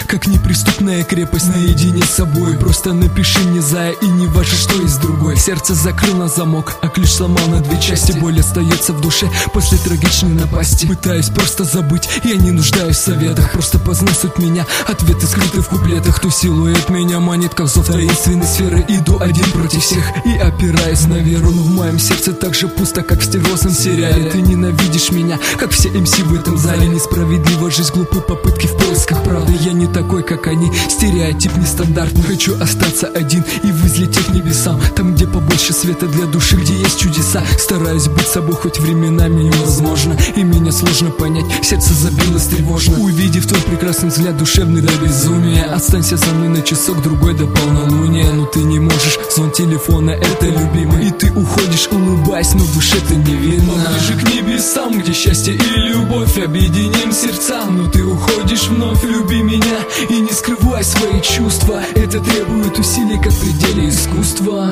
как неприступная крепость наедине с собой. Просто напиши мне, зая, и не важно, что есть другой. Сердце закрыл на замок, а ключ сломал на две части. Боль остается в душе после трагичной напасти. Пытаюсь просто забыть, я не нуждаюсь в советах. Просто познай суть меня, ответы скрыты в куплетах. То силуэт меня манит, как зов таинственной сферы. Иду один против всех и опираясь на веру. Но в моем сердце так же пусто, как в стервозном сериале. Ты ненавидишь меня, как все МС в этом зале. Несправедлива жизнь, глупые попытки в поисках правды. Я не такой, как они, стереотип нестандартный. Хочу остаться один и взлететь к небесам. Там, где побольше света для души, где есть чудеса. Стараюсь быть собой, хоть временами невозможно. И меня сложно понять, сердце забилось тревожно. Увидев твой прекрасный взгляд, душевный до безумия. Останься со мной на часок, другой до полнолуния. Но ты не можешь, звон телефона, это любимый. И ты уходишь, улыбаясь, но в душе ты невинна. Ближе к небесам, где счастье и любовь, объединим сердца. Но ты уходишь вновь, люби меня и не скрывай свои чувства. Это требует усилий, как в пределе искусства.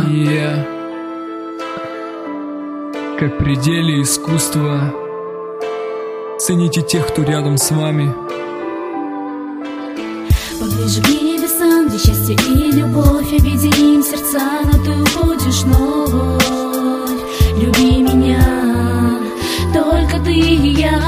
Как в пределе искусства. Цените тех, кто рядом с вами. Поближе к небесам, где счастье и любовь, объединим сердца, но ты уходишь вновь. Люби меня, только ты и я.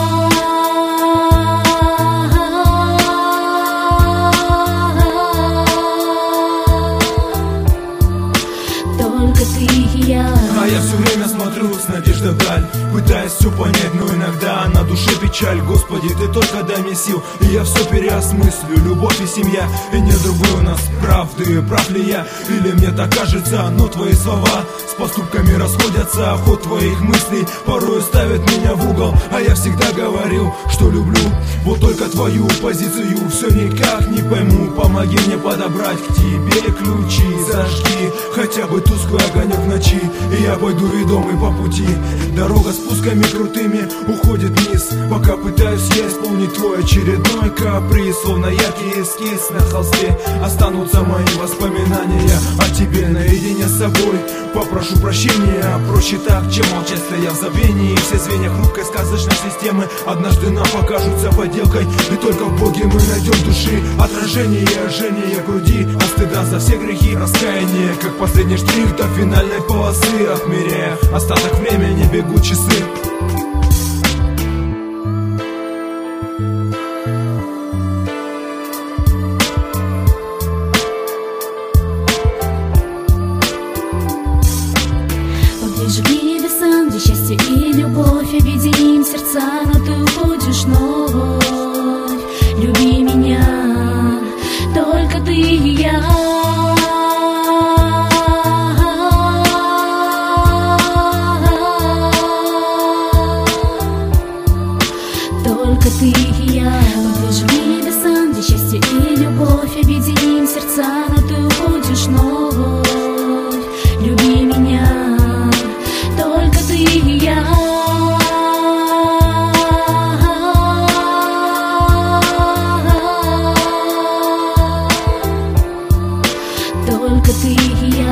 Только ты и я. А я все время смотрю с надеждой вдаль, пытаясь все понять, но иногда на душе печаль. Господи, ты только дай мне сил, и я все переосмыслю. Любовь и семья, и нет другой у нас правды. Прав ли я, или мне так кажется? Но твои слова с поступками расходятся. Ход твоих мыслей порой ставит меня в угол. А я всегда говорил, что люблю вот только твою позицию. Все никак не пойму, помоги мне подобрать к тебе ключи. Зажги хотя бы тусклый огонек в ночи, и я пойду ведомый по пути. Дорога спусками крутыми уходит вниз, пока пытаюсь я исполнить твой очередной каприз. Словно яркий эскиз на холсте останутся мои воспоминания о тебе наедине с собой. Попрошу прощения, проще так, чем молчать, стоя в забвении. Все звенья хрупкой сказочной системы однажды нам покажутся подделкой, и только в Боге мы найдем души отражение, жжение груди от стыда за все грехи, раскаяние, как последний штрих до финальной полосы. Отмеряя остаток времени, бегут часы. Поближе к небесам, где счастье и любовь, объединим сердца, но ты уходишь вновь. Люби меня, только ты и я. Только ты и я. Поближе к небесам, где счастье и любовь, объединим сердца, но ты уходишь вновь. Люби меня, только ты и я. Только ты и я.